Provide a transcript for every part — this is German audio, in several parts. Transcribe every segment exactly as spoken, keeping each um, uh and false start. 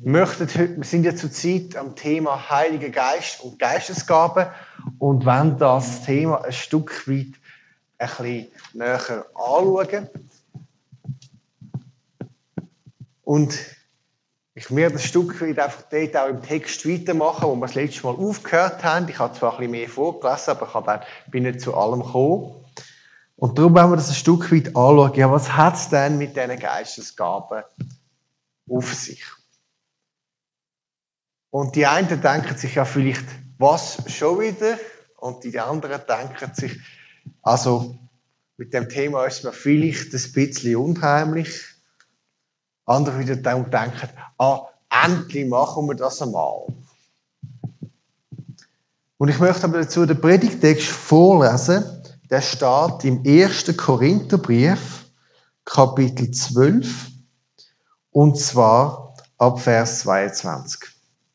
Wir, möchten heute, wir sind ja zurzeit am Thema Heiliger Geist und Geistesgaben und wollen das Thema ein Stück weit ein bisschen näher anschauen. Und ich werde ein Stück weit einfach dort auch im Text weitermachen, wo wir das letzte Mal aufgehört haben. Ich habe zwar ein bisschen mehr vorgelesen, aber ich habe auch, bin nicht zu allem gekommen. Und darum wollen wir das ein Stück weit anschauen. Ja, was hat es denn mit diesen Geistesgaben auf sich? Und die einen denken sich ja vielleicht, was schon wieder? Und die anderen denken sich, also mit dem Thema ist mir vielleicht ein bisschen unheimlich. Andere wieder denken, ah, endlich machen wir das einmal. Und ich möchte aber dazu den Predigtext vorlesen. Der steht im ersten Korintherbrief, Kapitel zwölf, und zwar ab Vers zweiundzwanzig.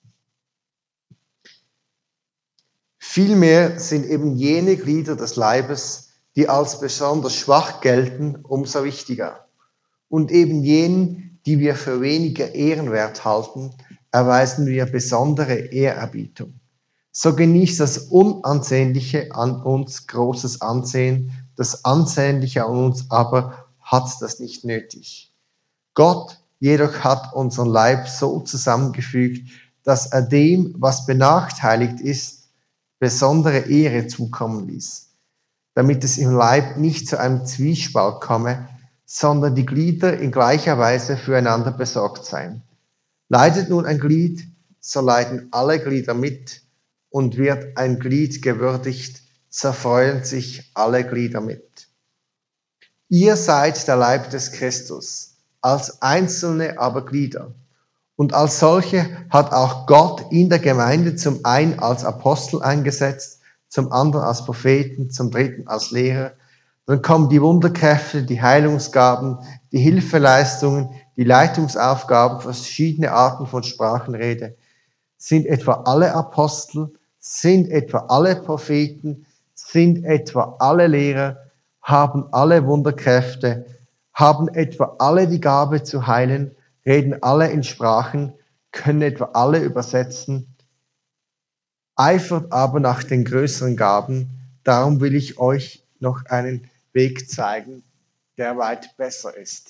Vielmehr sind eben jene Glieder des Leibes, die als besonders schwach gelten, umso wichtiger. Und eben jenen, die wir für weniger ehrenwert halten, erweisen wir besondere Ehrerbietung. So genießt das Unansehnliche an uns großes Ansehen, das Ansehnliche an uns aber hat das nicht nötig. Gott jedoch hat unseren Leib so zusammengefügt, dass er dem, was benachteiligt ist, besondere Ehre zukommen ließ, damit es im Leib nicht zu einem Zwiespalt komme, sondern die Glieder in gleicher Weise füreinander besorgt seien. Leidet nun ein Glied, so leiden alle Glieder mit, und wird ein Glied gewürdigt, so freuen sich alle Glieder mit. Ihr seid der Leib des Christus, als einzelne aber Glieder. Und als solche hat auch Gott in der Gemeinde zum einen als Apostel eingesetzt, zum anderen als Propheten, zum dritten als Lehrer. Dann kommen die Wunderkräfte, die Heilungsgaben, die Hilfeleistungen, die Leitungsaufgaben, verschiedene Arten von Sprachenrede. Sind etwa alle Apostel, sind etwa alle Propheten, sind etwa alle Lehrer, haben alle Wunderkräfte, haben etwa alle die Gabe zu heilen, reden alle in Sprachen, können etwa alle übersetzen, eifert aber nach den größeren Gaben, darum will ich euch noch einen Weg zeigen, der weit besser ist.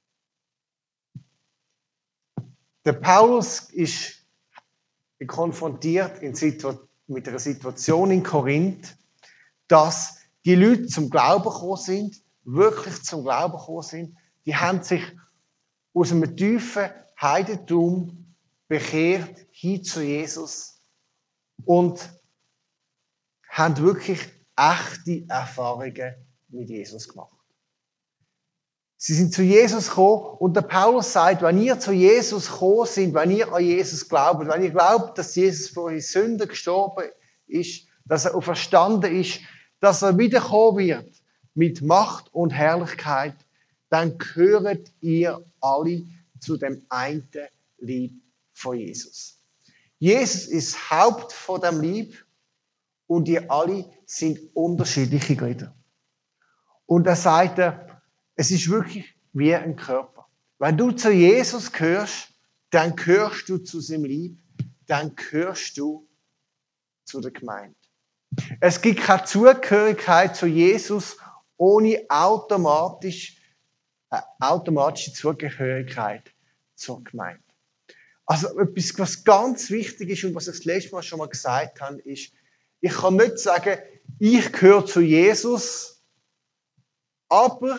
Der Paulus ist konfrontiert in Situ- mit einer Situation in Korinth, dass die Leute zum Glauben gekommen sind, wirklich zum Glauben gekommen sind, die haben sich aus einem tiefen Heidentum bekehrt hin zu Jesus und haben wirklich echte Erfahrungen mit Jesus gemacht. Sie sind zu Jesus gekommen und der Paulus sagt, wenn ihr zu Jesus gekommen seid, wenn ihr an Jesus glaubt, wenn ihr glaubt, dass Jesus für eure Sünden gestorben ist, dass er auferstanden ist, dass er wiederkommen wird mit Macht und Herrlichkeit, dann gehört ihr alle zu dem einen Leib von Jesus. Jesus ist Haupt von dem Leib und ihr alle sind unterschiedliche Glieder. Und er sagt, es ist wirklich wie ein Körper. Wenn du zu Jesus gehörst, dann gehörst du zu seinem Leib, dann gehörst du zu der Gemeinde. Es gibt keine Zugehörigkeit zu Jesus ohne automatisch, äh, automatische Zugehörigkeit zur Gemeinde. Also etwas, was ganz wichtig ist und was ich das letzte Mal schon mal gesagt habe, ist, ich kann nicht sagen, ich gehöre zu Jesus, aber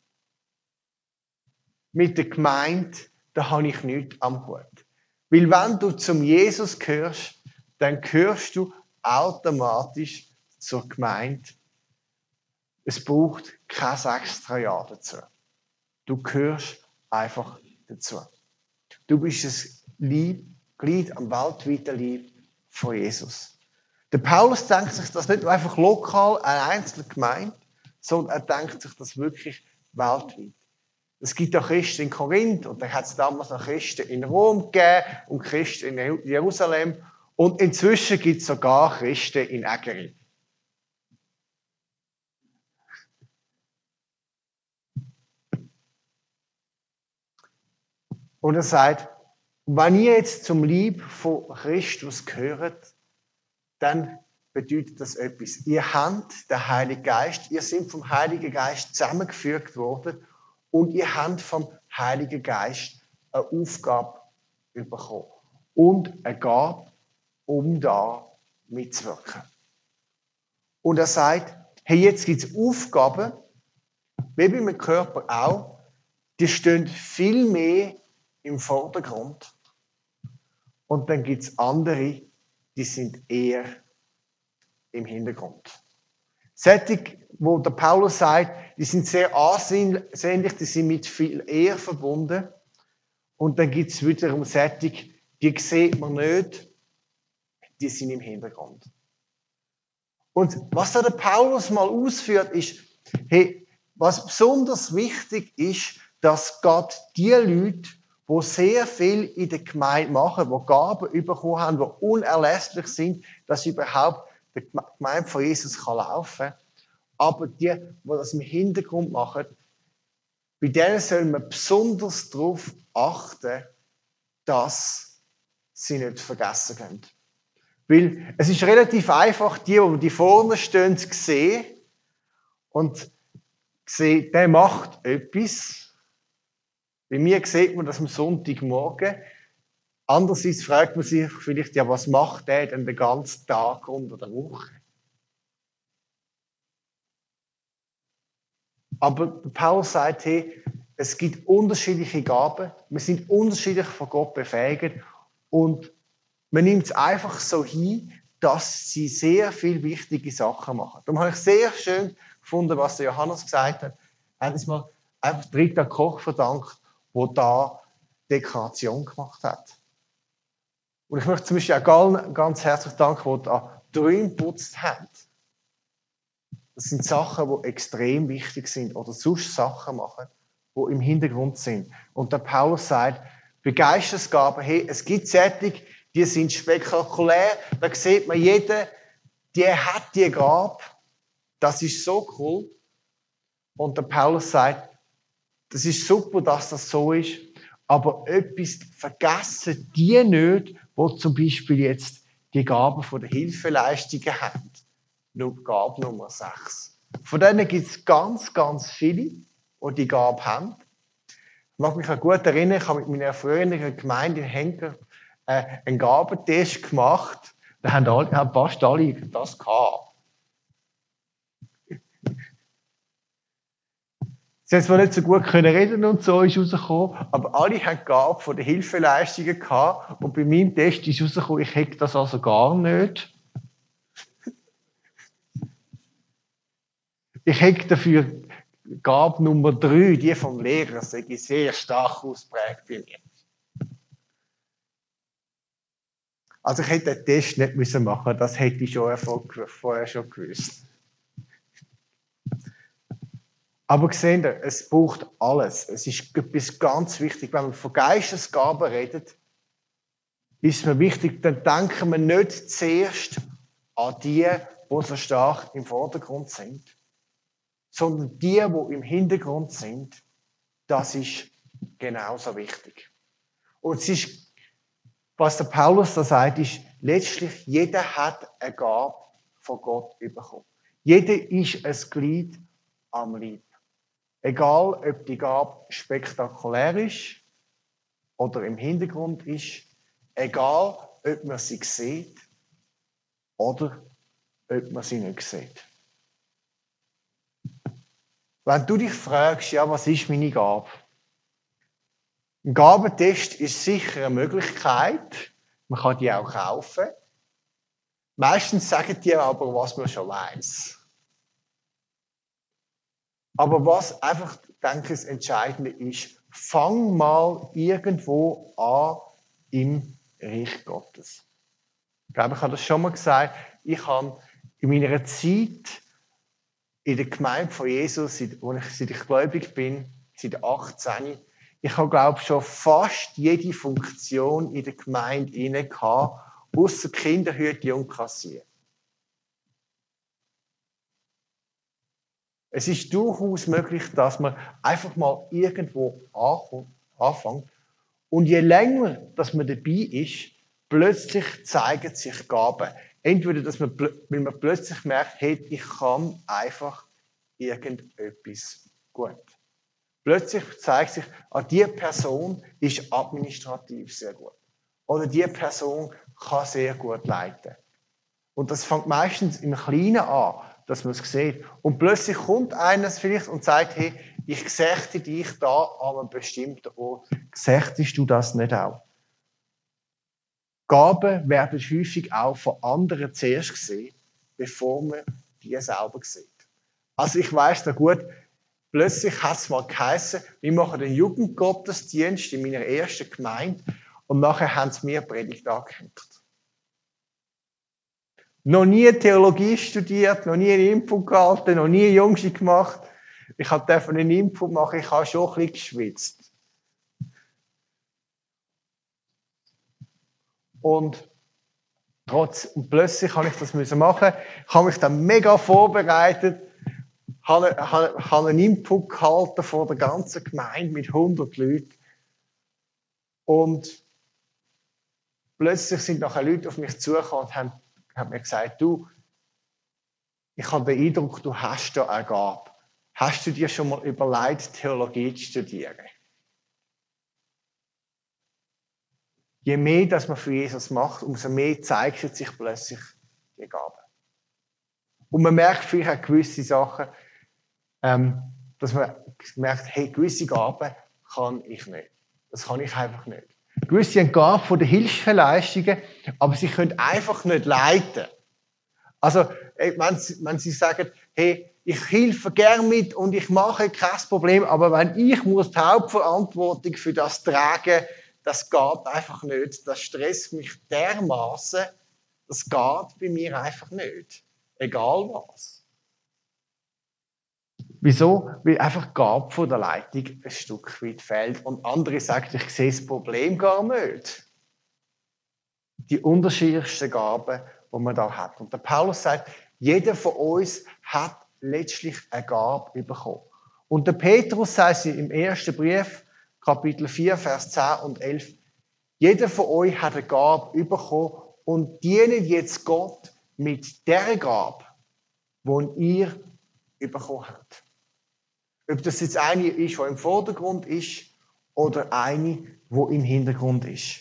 mit der Gemeinde, da habe ich nichts am Hut. Weil wenn du zum Jesus gehörst, dann gehörst du automatisch zur Gemeinde. Es braucht kein extra Jahr dazu. Du gehörst einfach dazu. Du bist ein Leib, Glied am weltweiten Leib von Jesus. Der Paulus denkt sich das nicht nur einfach lokal, eine einzelne Gemeinde, sondern er denkt sich das wirklich weltweit. Es gibt auch Christen in Korinth und dann hat es damals noch Christen in Rom gegeben und Christen in Jerusalem und inzwischen gibt es sogar Christen in Ägeri. Und er sagt, Und wenn ihr jetzt zum Leib von Christus gehört, dann bedeutet das etwas. Ihr habt den Heiligen Geist, ihr seid vom Heiligen Geist zusammengefügt worden und ihr habt vom Heiligen Geist eine Aufgabe bekommen und eine Gabe, um da mitzuwirken. Und er sagt, hey, jetzt gibt es Aufgaben, wie beim Körper auch, die stehen viel mehr im Vordergrund. Und dann gibt es andere, die sind eher im Hintergrund. Solche, wo der Paulus sagt, die sind sehr ansehnlich, die sind mit viel Ehr verbunden. Und dann gibt es wiederum solche, die sieht man nicht, die sind im Hintergrund. Und was da der Paulus mal ausführt, ist, hey, was besonders wichtig ist, dass Gott die Leute, die sehr viel in der Gemeinde machen, die Gaben bekommen haben, die unerlässlich sind, dass überhaupt die Gemeinde von Jesus kann laufen kann. Aber die, die das im Hintergrund machen, bei denen soll man besonders darauf achten, dass sie nicht vergessen gehen. Weil es ist relativ einfach, die, die vorne stehen, zu sehen und sehen, der macht etwas. Bei mir sieht man das am Sonntagmorgen. Andererseits fragt man sich vielleicht, ja, was macht der denn den ganzen Tag unter der Woche? Aber Paulus sagt, hey, es gibt unterschiedliche Gaben, wir sind unterschiedlich von Gott befähigt und man nimmt es einfach so hin, dass sie sehr viele wichtige Sachen machen. Darum habe ich sehr schön gefunden, was der Johannes gesagt hat. Er hat uns mal einfach Rita Koch verdankt, der da Dekoration gemacht hat. Und ich möchte zum Beispiel auch ganz herzlich danken, die da die Räume geputzt haben. Das sind Sachen, die extrem wichtig sind oder sonst Sachen machen, die im Hintergrund sind. Und der Paulus sagt, bei Geistesgaben, hey, es gibt solche, die sind spektakulär, da sieht man jeden, der hat die Gabe, das ist so cool. Und der Paulus sagt, das ist super, dass das so ist, aber etwas vergessen die nicht, die zum Beispiel jetzt die Gaben von der Hilfeleistungen haben. Nur Gabe Nummer sechs. Von denen gibt es ganz, ganz viele, die die Gabe haben. Ich mag mich auch gut erinnern, ich habe mit meiner früheren Gemeinde in Henker äh, einen Gabentest gemacht. Da haben, alle, haben fast alle das gehabt. Sie haben zwar nicht so gut können reden und so ist rausgekommen, aber alle haben die Gabe von den Hilfeleistungen gehabt. Und bei meinem Test ist rausgekommen, ich hätte das also gar nicht. Ich hätte dafür Gabe Nummer drei, die vom Lehrer, das ist sehr stark ausprägt bei mir. Also ich hätte den Test nicht müssen machen, das hätte ich schon vorher schon gewusst. Aber seht ihr, es braucht alles. Es ist etwas ganz wichtig. Wenn man von Geistesgaben redet, ist mir wichtig, dann denken wir nicht zuerst an die, die so stark im Vordergrund sind, sondern die, die im Hintergrund sind, das ist genauso wichtig. Und es ist, was der Paulus da sagt, ist, letztlich jeder hat eine Gabe von Gott bekommen. Jeder ist ein Glied am Leib. Egal, ob die Gabe spektakulär ist oder im Hintergrund ist, egal, ob man sie sieht oder ob man sie nicht sieht. Wenn du dich fragst, ja, was ist meine Gabe? Ein Gabentest ist sicher eine Möglichkeit. Man kann die auch kaufen. Meistens sagen die aber, was man schon weiß. Aber was einfach, denke ich, das Entscheidende ist, fang mal irgendwo an im Reich Gottes. Ich glaube, ich habe das schon mal gesagt. Ich habe in meiner Zeit in der Gemeinde von Jesus, seit ich, seit ich gläubig bin, seit achtzehn, ich habe, glaube ich, schon fast jede Funktion in der Gemeinde inne gehabt, ausser Kinderhüte und Kassier. Es ist durchaus möglich, dass man einfach mal irgendwo ankommt, anfängt Und je länger, dass man dabei ist, plötzlich zeigen sich Gaben. Entweder, dass man, weil man plötzlich merkt, hey, ich kann einfach irgendetwas gut. Plötzlich zeigt sich, ah, diese Person ist administrativ sehr gut. Oder diese Person kann sehr gut leiten. Und das fängt meistens im Kleinen an, dass man es sieht. Und plötzlich kommt einer vielleicht und sagt, hey, ich sächte dich da an einem bestimmten Ort. Sächtest du das nicht auch? Gaben werden häufig auch von anderen zuerst gesehen, bevor man die selber sieht. Also ich weiss noch gut, plötzlich hat es mal geheißen, wir machen den Jugendgottesdienst in meiner ersten Gemeinde und nachher haben sie mir Predigt angehängt. Noch nie Theologie studiert, noch nie einen Input gehalten, noch nie Jungsi gemacht. Ich durfte einen Input machen, ich habe schon ein bisschen geschwitzt. Und trotz, und plötzlich kann ich das machen. Ich habe mich dann mega vorbereitet, habe, habe, habe einen Input gehalten vor der ganzen Gemeinde mit hundert Leuten. Und plötzlich sind nachher Leute auf mich zugekommen und haben, haben mir gesagt, du, ich habe den Eindruck, du hast da eine Gabe. Hast du dir schon mal überlegt, Theologie zu studieren? Je mehr, dass man für Jesus macht, umso mehr zeigt sich plötzlich die Gabe. Und man merkt vielleicht auch gewisse Sachen, ähm, dass man merkt, hey, gewisse Gaben kann ich nicht. Das kann ich einfach nicht. Gewisse haben Gabe von den Hilfsleistungen, aber sie können einfach nicht leiten. Also, wenn sie, wenn sie sagen, hey, ich helfe gern mit und ich mache kein Problem, aber wenn ich muss die Hauptverantwortung für das tragen, das geht einfach nicht. Das stresst mich dermaßen, das geht bei mir einfach nicht. Egal was. Wieso? Weil einfach die Gabe von der Leitung ein Stück weit fehlt. Und andere sagen, ich sehe das Problem gar nicht. Die unterschiedlichsten Gaben, die man da hat. Und der Paulus sagt, jeder von uns hat letztlich eine Gabe bekommen. Und der Petrus sagt im ersten Brief, Kapitel vier, Vers zehn und elf, jeder von euch hat eine Gabe bekommen und dient jetzt Gott mit der Gabe, die ihr bekommen habt. Ob das jetzt eine ist, die im Vordergrund ist, oder eine, die im Hintergrund ist.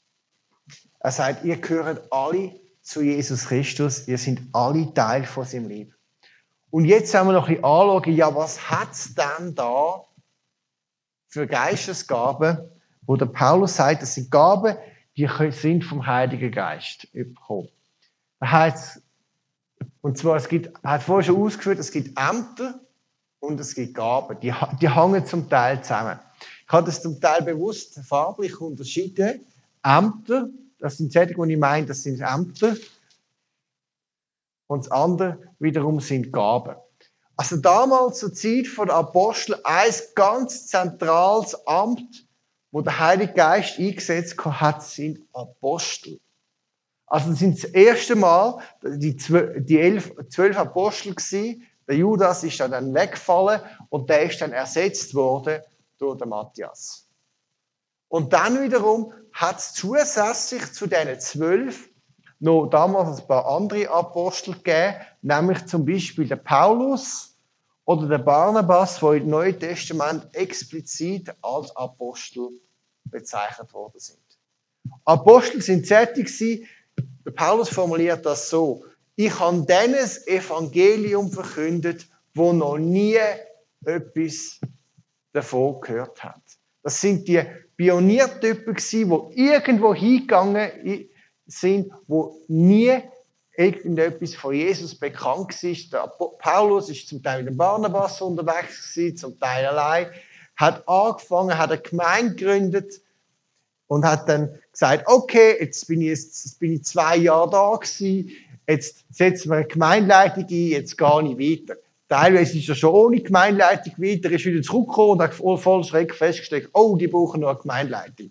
Er sagt, ihr gehört alle zu Jesus Christus, ihr seid alle Teil von seinem Leben. Und jetzt haben wir noch ein bisschen anschauen, ja, was hat es denn da für Geistesgaben, wo der Paulus sagt, das sind Gaben, die sind vom Heiligen Geist bekommen. Das heißt, und zwar, es gibt, er hat vorher schon ausgeführt, es gibt Ämter und es gibt Gaben. Die, die hängen zum Teil zusammen. Ich habe das zum Teil bewusst farblich unterschieden. Ämter, das sind solche, die ich meine, das sind Ämter. Und das andere wiederum sind Gaben. Also damals zur Zeit der Apostel ein ganz zentrales Amt, wo der Heilige Geist eingesetzt hat, sind Apostel. Also das sind das erste Mal die zwölf, die elf, zwölf Apostel gewesen. Der Judas ist dann weggefallen und der ist dann ersetzt worden durch den Matthias. Und dann wiederum hat es zusätzlich zu diesen zwölf noch damals ein paar andere Apostel gegeben, nämlich zum Beispiel der Paulus oder der Barnabas, die im Neuen Testament explizit als Apostel bezeichnet worden sind. Apostel sind solche, der Paulus formuliert das so, ich habe denen das Evangelium verkündet, wo noch nie etwas davon gehört hat. Das sind die Pioniertypen, die irgendwo hingegangen sind, wo nie irgendetwas von Jesus bekannt ist. Der Paulus ist zum Teil mit dem Barnabas unterwegs gewesen, zum Teil allein, hat angefangen, hat eine Gemeinde gegründet und hat dann gesagt, okay, jetzt bin ich, jetzt, jetzt bin ich zwei Jahre da gewesen, jetzt setzen wir eine Gemeindeleitung ein, jetzt gehe ich weiter. Teilweise ist er schon ohne Gemeindeleitung weiter, ist wieder zurückgekommen und hat voll Schreck festgestellt, oh, die brauchen noch eine Gemeindeleitung.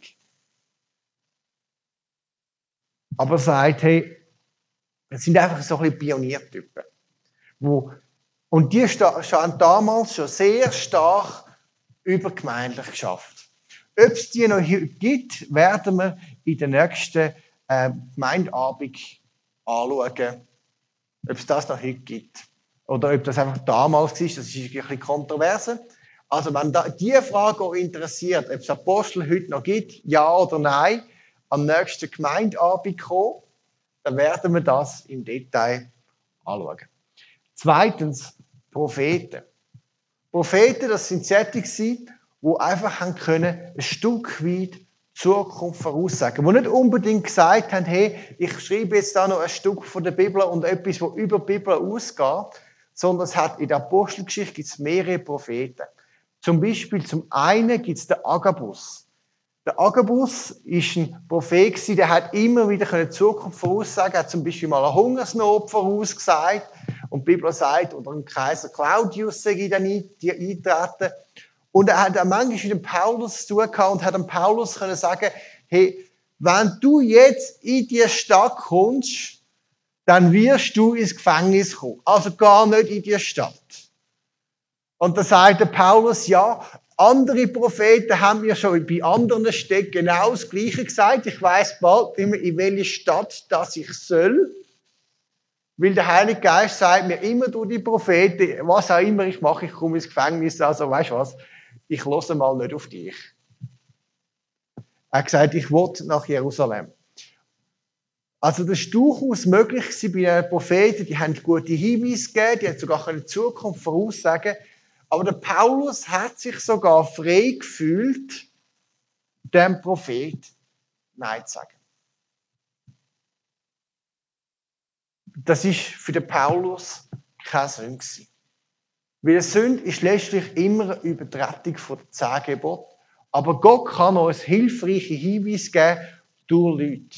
Aber er sagt, hey, das sind einfach so ein bisschen Pioniertypen. Wo, und die haben damals schon sehr stark übergemeindlich geschafft. Ob es die noch gibt, werden wir in der nächsten äh, Gemeindeabend anschauen, ob es das noch heute gibt. Oder ob das einfach damals war, das ist ein bisschen kontroverse. Also wenn da diese Frage auch interessiert, ob es Apostel heute noch gibt, ja oder nein, am nächsten Gemeindeabend kommen, dann werden wir das im Detail anschauen. Zweitens, Propheten. Propheten, das sind solche, die einfach haben können, ein Stück weit Zukunft voraussagen. Die nicht unbedingt gesagt haben, hey, ich schreibe jetzt da noch ein Stück von der Bibel und etwas, das über die Bibel ausgeht, sondern es hat in der Apostelgeschichte gibt's mehrere Propheten. Zum Beispiel, zum einen gibt es den Agabus. Der Agabus ist ein Prophet, der hat immer wieder die Zukunft voraussagen, er hat zum Beispiel mal eine Hungersnot vorausgesagt und die Bibel sagt, unter dem Kaiser Claudius sei dann eintreten. Und er hat auch manchmal mit dem Paulus zu tun gehabt und hat dem Paulus können sagen, hey, wenn du jetzt in die Stadt kommst, dann wirst du ins Gefängnis kommen. Also gar nicht in die Stadt. Und da sagt der Paulus, ja, andere Propheten haben mir schon bei anderen Städten genau das Gleiche gesagt. Ich weiss bald immer, in welche Stadt das ich soll. Weil der Heilige Geist sagt mir immer durch die Propheten, was auch immer ich mache, ich komme ins Gefängnis. Also weißt du was, ich höre mal nicht auf dich. Er hat gesagt, ich will nach Jerusalem. Also das ist durchaus möglich bei den Propheten, die haben gute Hinweise gegeben, die haben sogar eine Zukunft voraussagen. Aber der Paulus hat sich sogar frei gefühlt, dem Prophet Nein zu sagen. Das ist für den Paulus keine Sünde gewesen. Weil eine Sünde ist letztlich immer eine Übertretung von den zehn Geboten. Aber Gott kann uns hilfreiche Hinweise geben durch Leute.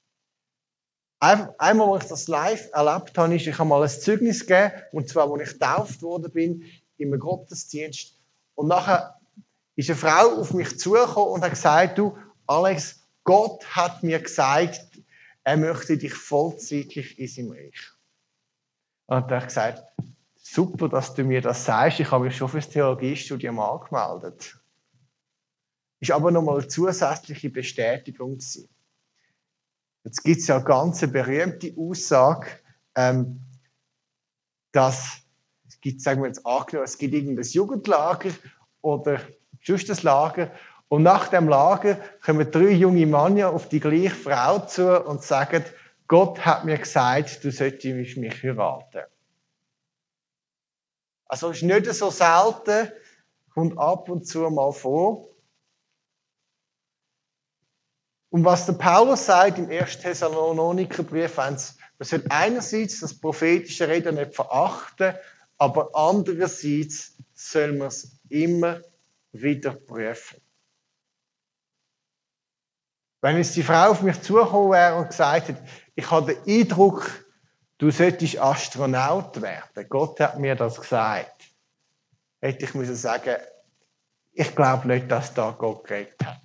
Einmal, als ich das live erlebt habe, ist, ich habe mal ein Zeugnis gegeben, und zwar, als ich getauft worden bin, im Gottesdienst. Und nachher ist eine Frau auf mich zugekommen und hat gesagt, du, Alex, Gott hat mir gesagt, er möchte dich vollzeitlich in seinem Reich. Und dann habe ich gesagt, super, dass du mir das sagst, ich habe mich schon für das Theologiestudium angemeldet. Ist aber nochmal eine zusätzliche Bestätigung gewesen. Jetzt gibt es ja eine ganz berühmte Aussage, ähm, dass es gibt, sagen wir jetzt angenommen, es gibt irgendein Jugendlager oder sonst ein Lager und nach dem Lager kommen drei junge Männer auf die gleiche Frau zu und sagen, Gott hat mir gesagt, du solltest mich heiraten. Also es ist nicht so selten, kommt ab und zu mal vor. Und was der Paulus sagt im ersten Thessalonikerbrief, man soll einerseits das prophetische Reden nicht verachten, aber andererseits soll man es immer wieder prüfen. Wenn jetzt die Frau auf mich zugekommen wäre und gesagt hätte, ich habe den Eindruck, du solltest Astronaut werden, Gott hat mir das gesagt, hätte ich müssen sagen, ich glaube nicht, dass da Gott geredet hat.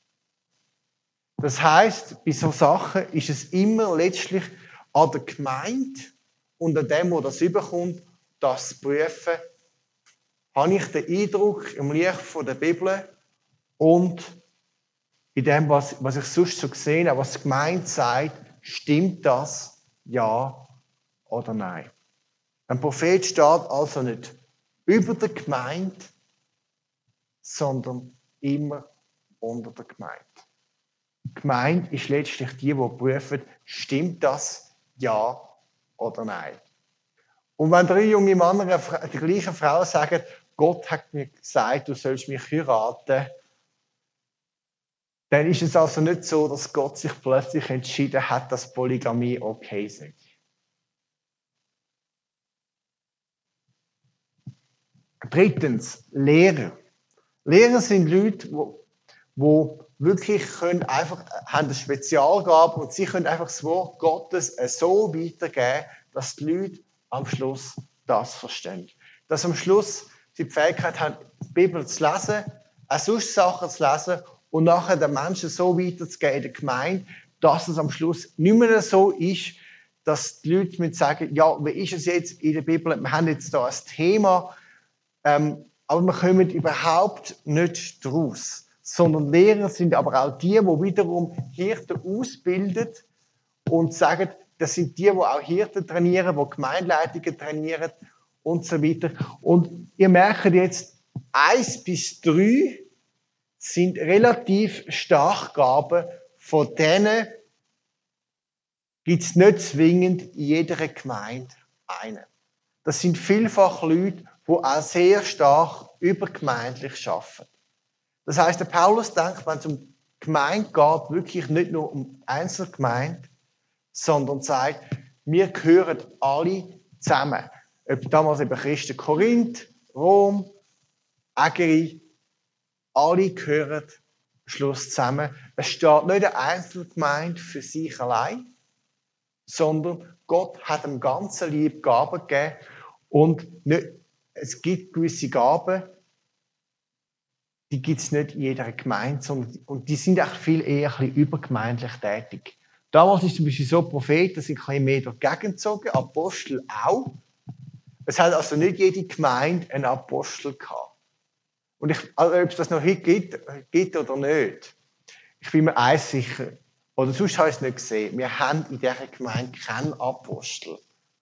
Das heisst, bei solchen Sachen ist es immer letztlich an der Gemeinde und an dem, der das überkommt, das zu prüfen, habe ich den Eindruck im Licht von der Bibel und in dem, was, was ich sonst so gesehen habe, was die Gemeinde sagt, stimmt das, ja oder nein? Ein Prophet steht also nicht über der Gemeinde, sondern immer unter der Gemeinde. Die Gemeinde ist letztlich die, die prüft, stimmt das, ja oder nein? Und wenn drei junge Männer die gleiche Frau sagen, Gott hat mir gesagt, du sollst mich heiraten, dann ist es also nicht so, dass Gott sich plötzlich entschieden hat, dass Polygamie okay ist. Drittens, Lehrer. Lehrer sind Leute, die wirklich können einfach, haben eine Spezialgabe und sie können einfach das Wort Gottes so weitergeben, dass die Leute am Schluss das verstehen. Dass am Schluss sie die Fähigkeit haben, die Bibel zu lesen, auch sonst Sachen zu lesen und nachher den Menschen so weiterzugeben in der Gemeinde, dass es am Schluss nicht mehr so ist, dass die Leute mit sagen, ja, wie ist es jetzt in der Bibel? Wir haben jetzt da ein Thema, ähm, aber wir kommen überhaupt nicht draus. sondern Lehrer sind aber auch die, die wiederum Hirten ausbilden und sagen, das sind die, die auch Hirten trainieren, die Gemeindeleitungen trainieren und so weiter. Und ihr merkt jetzt, eins bis drei sind relativ starke Gaben, von denen gibt es nicht zwingend in jeder Gemeinde einen. Das sind vielfach Leute, die auch sehr stark übergemeindlich arbeiten. Das heisst, der Paulus denkt, wenn es um Gemeinde geht, wirklich nicht nur um Einzelgemeinde, sondern sagt, wir gehören alle zusammen. Ob damals eben Christen Korinth, Rom, Ägeri, alle gehören am Schluss zusammen. Es steht nicht eine Einzelgemeinde für sich allein, sondern Gott hat dem ganzen Lieb Gaben gegeben und nicht, es gibt gewisse Gaben, die gibt es nicht in jeder Gemeinde, sondern, und die sind auch viel eher ein bisschen übergemeindlich tätig. Damals ist zum Beispiel so, Propheten sind ein bisschen mehr dagegen gezogen, Apostel auch. Es hat also nicht jede Gemeinde einen Apostel gehabt. Und ich, also ob es das noch heute gibt, gibt oder nicht, ich bin mir eins sicher, oder sonst habe ich es nicht gesehen, wir haben in dieser Gemeinde keinen Apostel.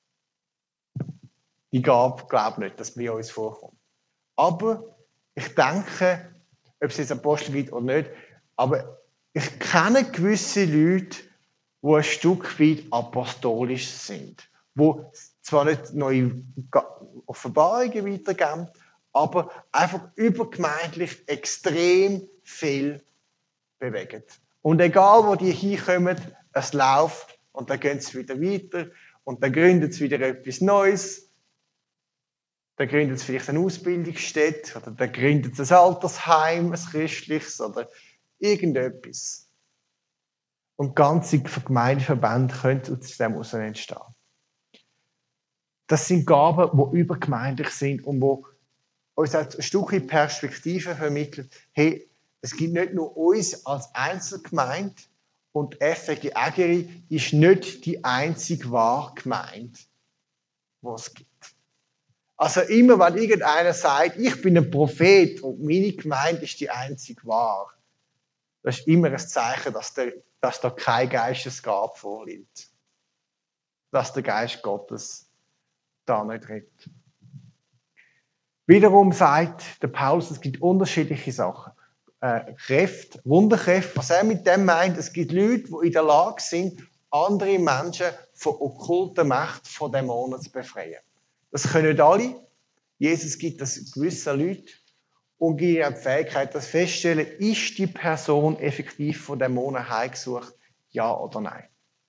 Ich glaube glaub nicht, dass wir uns vorkommen. Aber ich denke, ob es jetzt Apostel gibt oder nicht, aber ich kenne gewisse Leute, die ein Stück weit apostolisch sind, die zwar nicht neue Offenbarungen weitergeben, aber einfach übergemeindlich extrem viel bewegen. Und egal, wo die hinkommen, es läuft und dann gehen sie wieder weiter und dann gründen sie wieder etwas Neues. Dann gründet sie vielleicht eine Ausbildungsstätte oder dann gründet sie ein Altersheim, ein christliches oder irgendetwas. Und ganze Gemeindeverbände können aus dem heraus entstehen. Das sind Gaben, die übergemeindlich sind und die uns ein Stück weit Perspektive vermitteln. Hey, es gibt nicht nur uns als Einzelgemeinde und F G Ägeri ist nicht die einzige wahre Gemeinde, die es gibt. Also immer, wenn irgendeiner sagt, ich bin ein Prophet und meine Gemeinde ist die einzige wahre, das ist immer ein Zeichen, dass, der, dass da kein Geistesgabe vorliegt. Dass der Geist Gottes da nicht redet. Wiederum sagt der Paulus, es gibt unterschiedliche Sachen. Äh, Kräfte, Wunderkräfte. Was er mit dem meint, es gibt Leute, die in der Lage sind, andere Menschen von okkulter Macht, von Dämonen zu befreien. Das können nicht alle. Jesus gibt das gewissen Leuten und gibt ihnen die Fähigkeit, das festzustellen, ist die Person effektiv von Dämonen heimgesucht, ja oder nein.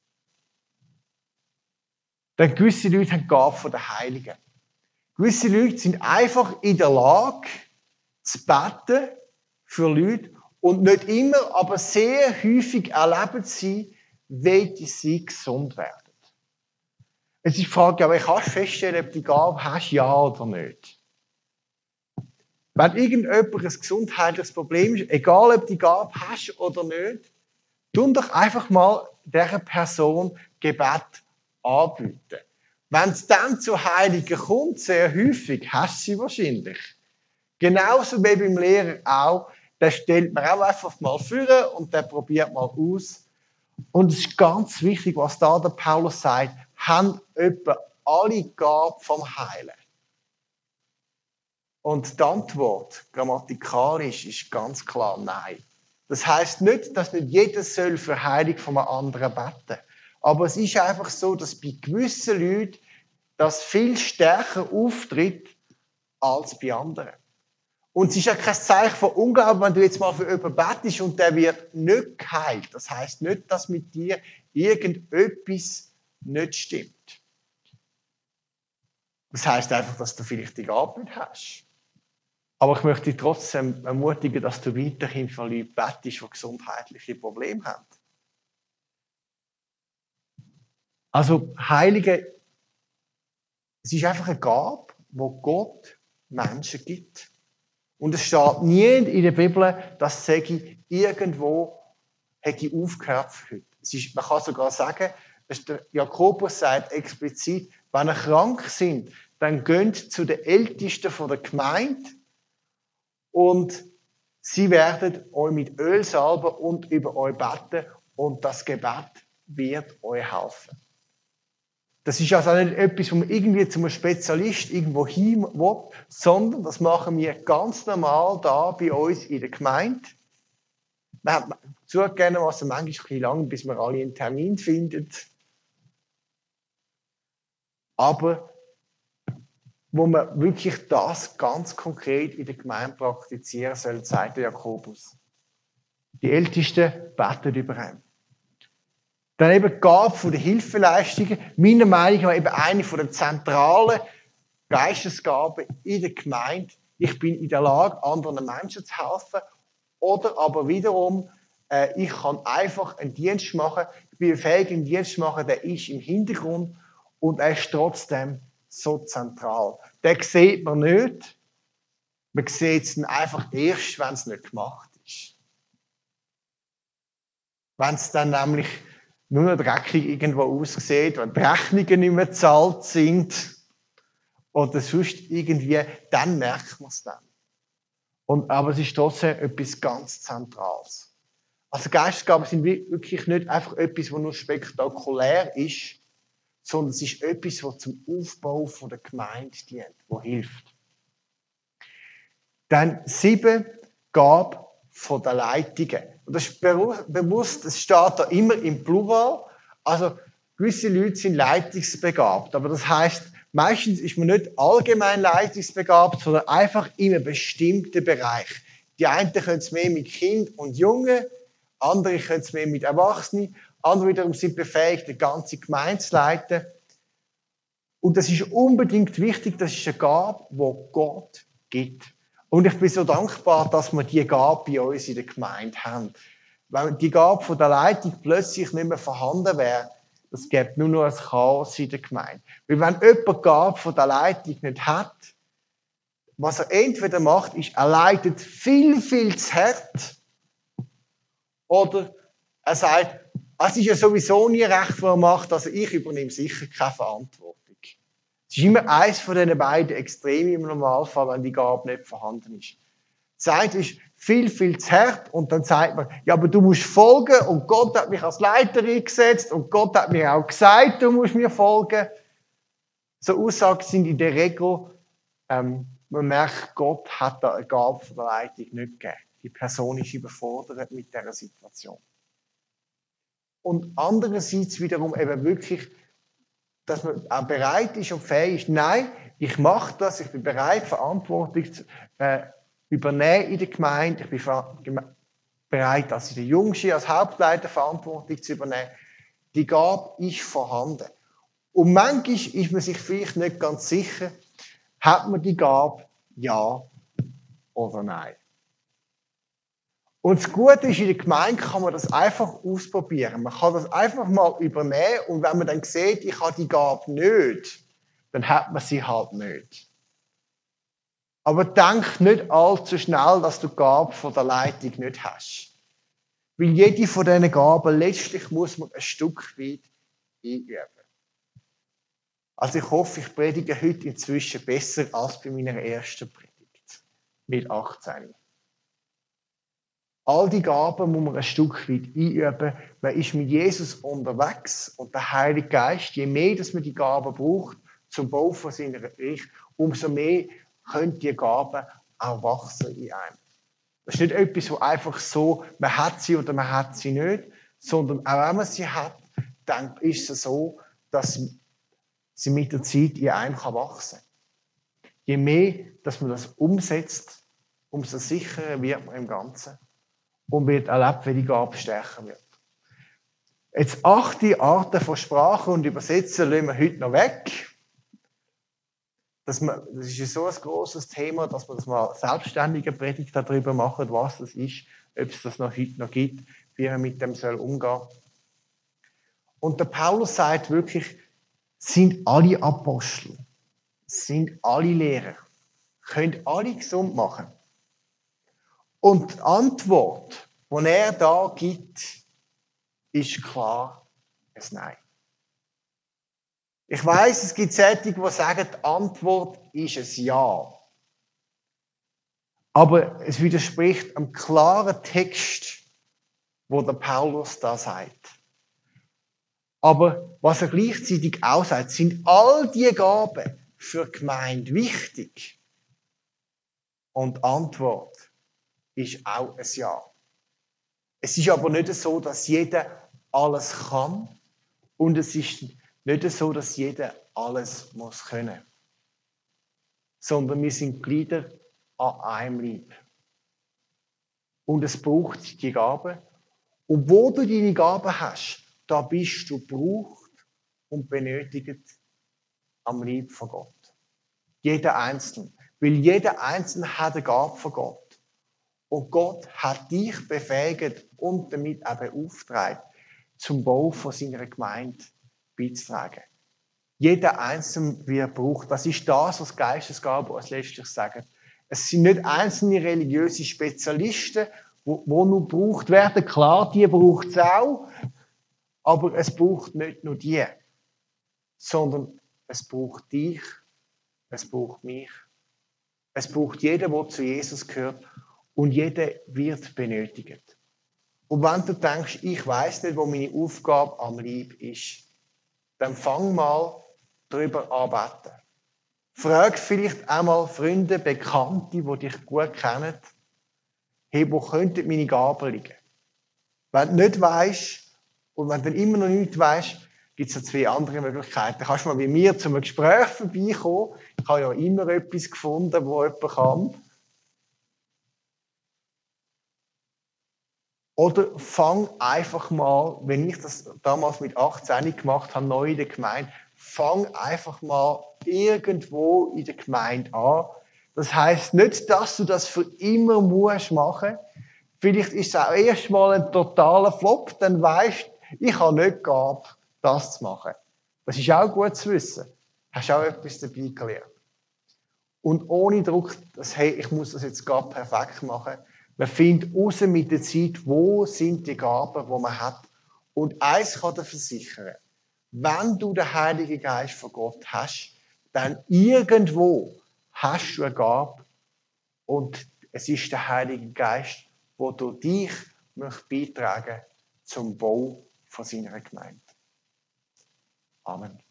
Denn gewisse Leute haben die Gabe von der Heiligen. Gewisse Leute sind einfach in der Lage, zu beten für Leute und nicht immer, aber sehr häufig erleben sie, welche sie gesund werden. Es ist die Frage, aber ich kann feststellen, ob du die Gabe hast, ja oder nicht. Wenn irgendjemand ein gesundheitliches Problem ist, egal ob du die Gabe hast oder nicht, tu doch einfach mal dieser Person Gebet anbieten. Wenn es dann zu Heiligen kommt, sehr häufig, hast du sie wahrscheinlich. Genauso wie beim Lehrer auch, der stellt man auch einfach mal vor und der probiert mal aus. Und es ist ganz wichtig, was da der Paulus sagt, haben etwa alle Gaben vom Heilen. Und die Antwort, grammatikalisch, ist ganz klar nein. Das heisst nicht, dass nicht jeder soll für Heilung von einem anderen beten. Aber es ist einfach so, dass bei gewissen Leuten das viel stärker auftritt als bei anderen. Und es ist ja kein Zeichen von Unglauben, wenn du jetzt mal für jemanden betest und der wird nicht geheilt. Das heisst nicht, dass mit dir irgendetwas nicht stimmt. Das heisst einfach, dass du vielleicht die Gabe nicht hast. Aber ich möchte dich trotzdem ermutigen, dass du weiterhin für Leute betest, die gesundheitliche Probleme haben. Also Heilige, es ist einfach eine Gabe, wo Gott Menschen gibt. Und es steht nie in der Bibel, dass sage irgendwo hätte ich aufgehört für heute. Es ist, man kann sogar sagen, der Jakobus sagt explizit, wenn ihr krank sind, dann geht zu den Ältesten der Gemeinde und Sie werden euch mit Öl salben und über euch beten und das Gebet wird euch helfen. Das ist also nicht etwas, wo man irgendwie zu einem Spezialist irgendwo hin will, sondern das machen wir ganz normal da bei uns in der Gemeinde. Man hat zugegebenermaßen manchmal ein bisschen lang, bis wir alle einen Termin finden. Aber wo man wirklich das ganz konkret in der Gemeinde praktizieren soll, sagt der Jakobus. Die Ältesten beten über ihn. Dann eben die Gabe von der Hilfeleistungen, meiner Meinung nach eben eine von den zentralen Geistesgaben in der Gemeinde. Ich bin in der Lage, anderen Menschen zu helfen. Oder aber wiederum, äh, ich kann einfach einen Dienst machen, ich bin fähig, einen Dienst zu machen, der ist im Hintergrund und er ist trotzdem so zentral. Den sieht man nicht. Man sieht es dann einfach erst, wenn es nicht gemacht ist. Wenn es dann nämlich nur noch dreckig irgendwo aussieht, wenn die Rechnungen nicht mehr gezahlt sind oder sonst irgendwie, dann merkt man es dann. Und, aber es ist trotzdem etwas ganz Zentrales. Also Geistesgaben sind wirklich nicht einfach etwas, was nur spektakulär ist, sondern es ist etwas, was zum Aufbau von der Gemeinde dient, was hilft. Dann sieben Gaben von der Leitungen. Und das ist bewusst, es steht da immer im Plural. Also gewisse Leute sind leitungsbegabt, aber das heißt, meistens ist man nicht allgemein leitungsbegabt, sondern einfach in einem bestimmten Bereich. Die einen können es mehr mit Kind und Jungen, andere können es mehr mit Erwachsenen, andere wiederum sind befähigt, die ganze Gemeinde zu leiten. Und das ist unbedingt wichtig, das ist eine Gabe, die Gott gibt. Und ich bin so dankbar, dass wir diese Gabe bei uns in der Gemeinde haben. Wenn die Gabe von der Leitung plötzlich nicht mehr vorhanden wäre, das gäbe nur noch ein Chaos in der Gemeinde. Weil wenn jemand die Gabe von der Leitung nicht hat, was er entweder macht, ist, er leitet viel, viel zu hart. Oder er sagt, es ist ja sowieso nie recht, was er macht, also ich übernehme sicher keine Verantwortung. Es ist immer eines von diesen beiden Extremen im Normalfall, wenn die Gabe nicht vorhanden ist. Das eine ist viel, viel zu hart und dann sagt man, ja, aber du musst folgen und Gott hat mich als Leiter eingesetzt und Gott hat mir auch gesagt, du musst mir folgen. So Aussagen sind in der Regel, ähm, man merkt, Gott hat da eine Gabe von der Leitung nicht gegeben. Die Person ist überfordert mit dieser Situation. Und andererseits wiederum eben wirklich, dass man auch bereit ist und fähig ist, nein, ich mache das, ich bin bereit, Verantwortung zu äh, übernehmen in der Gemeinde, ich bin bereit, als der Jüngste, als Hauptleiter Verantwortung zu übernehmen. Die Gabe ist vorhanden. Und manchmal ist man sich vielleicht nicht ganz sicher, hat man die Gabe, ja oder nein. Und das Gute ist, in der Gemeinde kann man das einfach ausprobieren. Man kann das einfach mal übernehmen und wenn man dann sieht, ich habe die Gabe nicht, dann hat man sie halt nicht. Aber denk nicht allzu schnell, dass du die Gabe von der Leitung nicht hast. Weil jede von diesen Gaben, letztlich muss man ein Stück weit einüben. Also ich hoffe, ich predige heute inzwischen besser als bei meiner ersten Predigt mit achtzehn. All die Gaben muss man ein Stück weit einüben. Man ist mit Jesus unterwegs und der Heilige Geist, je mehr dass man die Gaben braucht zum Bau von seiner Reich, umso mehr können die Gaben auch wachsen in einem. Das ist nicht etwas, wo einfach so, man hat sie oder man hat sie nicht, sondern auch wenn man sie hat, dann ist es so, dass sie mit der Zeit in einem wachsen kann. Je mehr, dass man das umsetzt, umso sicherer wird man im Ganzen. Und wird erlebt, wie die Gabe stärker wird. Jetzt achte Arten von Sprache und Übersetzen lassen wir heute noch weg. Das, man, das ist ja so ein grosses Thema, dass man das mal selbstständige Predigt darüber macht, was das ist, ob es das noch heute noch gibt, wie man mit dem soll umgehen. Und der Paulus sagt wirklich, sind alle Apostel, sind alle Lehrer, können alle gesund machen. Und die Antwort, die er da gibt, ist klar ein Nein. Ich weiss, es gibt solche, die sagen, die Antwort ist ein Ja. Aber es widerspricht am klaren Text, wo der Paulus da sagt. Aber was er gleichzeitig auch sagt, sind all die Gaben für die Gemeinde wichtig? Und die Antwort ist auch ein Ja. Es ist aber nicht so, dass jeder alles kann und es ist nicht so, dass jeder alles muss können. Sondern wir sind Glieder an einem Leib. Und es braucht die Gaben. Und wo du deine Gaben hast, da bist du gebraucht und benötigt am Leib von Gott. Jeder Einzelne. Weil jeder Einzelne hat eine Gabe von Gott. Und Gott hat dich befähigt und damit auch beauftragt, zum Bau von seiner Gemeinde beizutragen. Jeder Einzelne wird gebraucht. Das ist das, was Geistesgaben als letztlich sagen. Es sind nicht einzelne religiöse Spezialisten, die nur gebraucht werden. Klar, die braucht es auch. Aber es braucht nicht nur die, sondern es braucht dich, es braucht mich. Es braucht jeden, der zu Jesus gehört. Und jeder wird benötigt. Und wenn du denkst, ich weiss nicht, wo meine Aufgabe am Leib ist, dann fang mal darüber an beten. Frag vielleicht einmal Freunde, Bekannte, die dich gut kennen, hey, wo könnten meine Gaben liegen? Wenn du nicht weisst und wenn du immer noch nichts weisst, gibt es ja zwei andere Möglichkeiten. Du kannst mal bei mir zu einem Gespräch vorbeikommen. Ich habe ja immer etwas gefunden, wo jemand kann. Oder fang einfach mal, wenn ich das damals mit achtzehn gemacht habe, neu in der Gemeinde, fang einfach mal irgendwo in der Gemeinde an. Das heisst nicht, dass du das für immer musst machen. Vielleicht ist es auch erst mal ein totaler Flop, dann weisst ich habe nicht gehabt, das zu machen. Das ist auch gut zu wissen. Hast auch etwas dabei gelernt. Und ohne Druck, dass, hey, ich muss das jetzt gerade perfekt machen. Man findet raus mit der Zeit, wo sind die Gaben, die man hat. Und eins kann dir versichern, wenn du den Heiligen Geist von Gott hast, dann irgendwo hast du eine Gabe und es ist der Heilige Geist, der durch dich beitragen möchte zum Bau von seiner Gemeinde. Amen.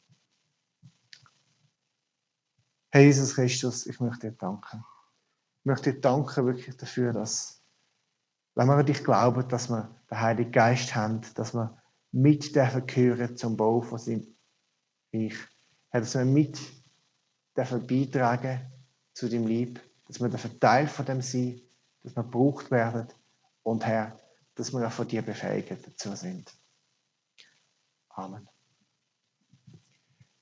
Herr Jesus Christus, ich möchte dir danken. Ich möchte dir danken wirklich dafür, dass, wenn wir an dich glauben, dass wir den Heiligen Geist haben, dass wir mit dürfen gehören zum Bau von seinem Reich. Herr, dass wir mit dürfen beitragen zu deinem Leib, dass wir dürfen Teil von dem sein, dass wir gebraucht werden und Herr, dass wir auch von dir befähigt dazu sind. Amen.